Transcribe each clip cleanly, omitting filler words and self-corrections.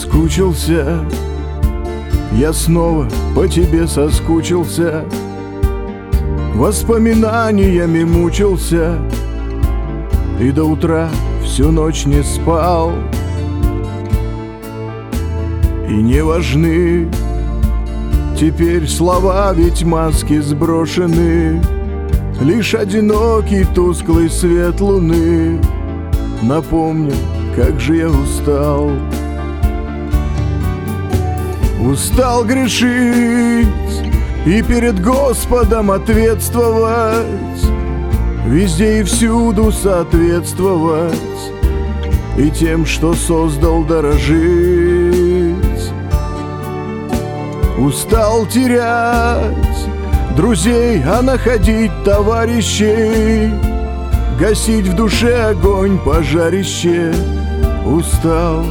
Соскучился, я снова по тебе соскучился, воспоминаниями мучился и до утра всю ночь не спал. И не важны теперь слова, ведь маски сброшены, лишь одинокий тусклый свет луны напомнил, как же я устал. Устал грешить и перед Господом ответствовать, везде и всюду соответствовать и тем, что создал, дорожить. Устал терять друзей, а находить товарищей, гасить в душе огонь пожарище. Устал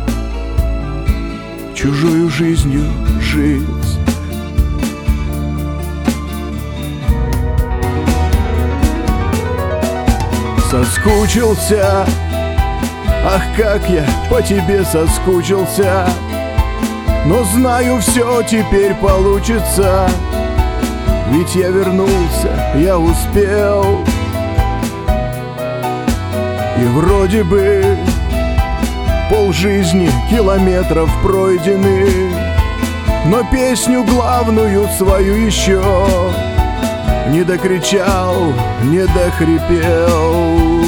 чужою жизнью жить. Соскучился, ах, как я по тебе соскучился, но знаю, все теперь получится, ведь я вернулся, я успел. И вроде бы полжизни, километров пройдены, но песню главную свою еще не докричал, не дохрипел.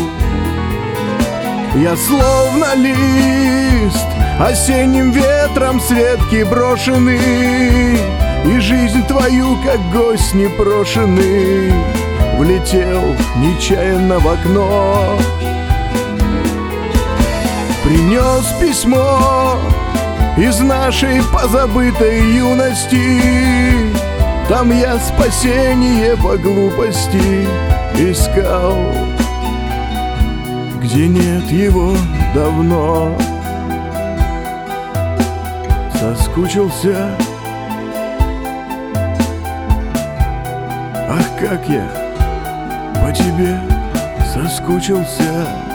Я словно лист, осенним ветром с ветки брошенный, и жизнь твою, как гость непрошенный, влетел нечаянно в окно. Принес письмо из нашей позабытой юности, там я спасение по глупости искал, где нет его давно. Соскучился, ах, как я по тебе соскучился.